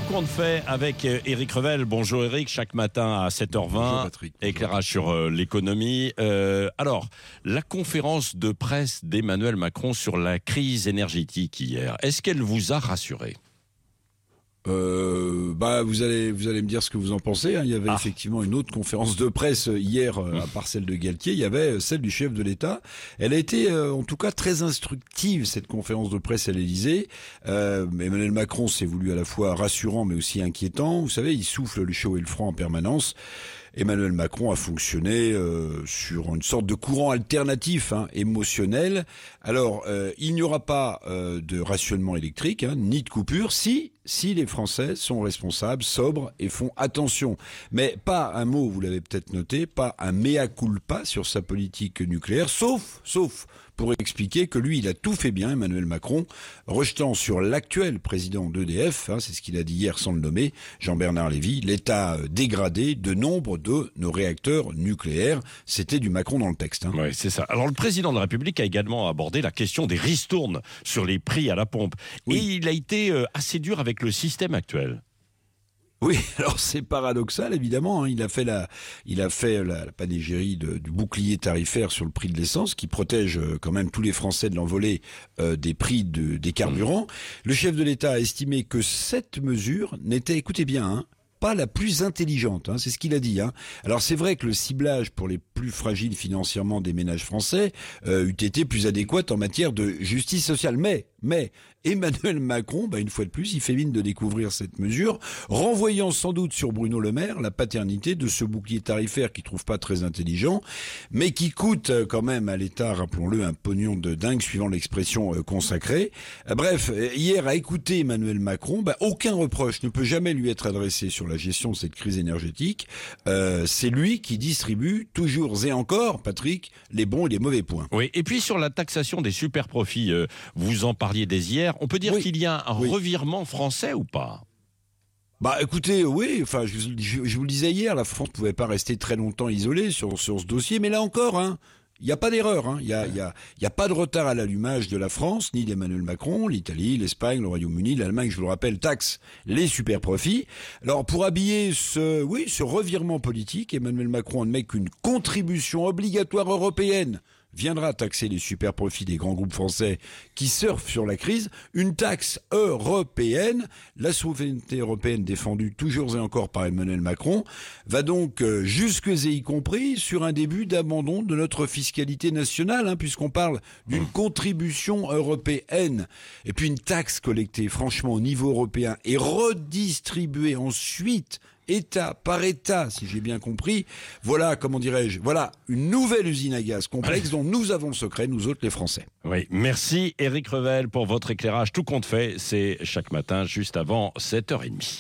compte fait avec Éric Revel. Bonjour Éric, chaque matin à 7h20, Bonjour Patrick. éclairage sur l'économie. Alors, la conférence de presse d'Emmanuel Macron sur la crise énergétique hier, est-ce qu'elle vous a rassuré ? Vous allez me dire ce que vous en pensez. Il y avait effectivement une autre conférence de presse hier, à part celle de Galtier. Il y avait celle du chef de l'État. Elle a été, en tout cas, très instructive, cette conférence de presse à l'Élysée. Emmanuel Macron s'est voulu à la fois rassurant, mais aussi inquiétant. Vous savez, il souffle le chaud et le froid en permanence. Emmanuel Macron a fonctionné sur une sorte de courant alternatif, émotionnel. Alors, il n'y aura pas de rationnement électrique, ni de coupure, si les Français sont responsables, sobres et font attention. Mais pas un mot, vous l'avez peut-être noté, pas un mea culpa sur sa politique nucléaire, sauf pour expliquer que lui, il a tout fait bien, Emmanuel Macron, rejetant sur l'actuel président d'EDF, c'est ce qu'il a dit hier sans le nommer, Jean-Bernard Lévy, l'état dégradé de nombre de nos réacteurs nucléaires. C'était du Macron dans le texte. Oui, c'est ça. Alors, le président de la République a également abordé la question des ristournes sur les prix à la pompe. Oui. Et il a été assez dur avec le système actuel. Oui, alors c'est paradoxal évidemment. Il a fait la panégyrie du bouclier tarifaire sur le prix de l'essence, qui protège quand même tous les Français de l'envolée des prix des carburants. Le chef de l'État a estimé que cette mesure n'était, écoutez bien, pas la plus intelligente, c'est ce qu'il a dit. Alors c'est vrai que le ciblage pour les plus fragiles financièrement des ménages français eût été plus adéquat en matière de justice sociale. Mais Emmanuel Macron, une fois de plus, il fait mine de découvrir cette mesure, renvoyant sans doute sur Bruno Le Maire la paternité de ce bouclier tarifaire qu'il trouve pas très intelligent, mais qui coûte quand même à l'État, rappelons-le, un pognon de dingue, suivant l'expression consacrée. Bref, hier, à écouter Emmanuel Macron, aucun reproche ne peut jamais lui être adressé sur la gestion de cette crise énergétique. C'est lui qui distribue toujours et encore, Patrick, les bons et les mauvais points. Oui, et puis sur la taxation des super profits, vous en parliez dès hier, on peut dire qu'il y a un revirement français ou pas ? Écoutez, oui, je vous le disais hier, la France ne pouvait pas rester très longtemps isolée sur ce dossier, mais là encore, il n'y a pas d'erreur, il y a pas de retard à l'allumage de la France, ni d'Emmanuel Macron. L'Italie, l'Espagne, le Royaume-Uni, l'Allemagne, je vous le rappelle, taxent les super profits. Alors, pour habiller ce revirement politique, Emmanuel Macron admet qu'une contribution obligatoire européenne viendra taxer les super profits des grands groupes français qui surfent sur la crise. Une taxe européenne, la souveraineté européenne défendue toujours et encore par Emmanuel Macron, va donc jusque et y compris sur un début d'abandon de notre fiscalité nationale, puisqu'on parle d'une contribution européenne. Et puis une taxe collectée franchement au niveau européen et redistribuée ensuite État par État, si j'ai bien compris. Voilà, voilà une nouvelle usine à gaz complexe dont nous avons le secret, nous autres les Français. Oui, merci Éric Revel pour votre éclairage. Tout compte fait, c'est chaque matin juste avant 7h30.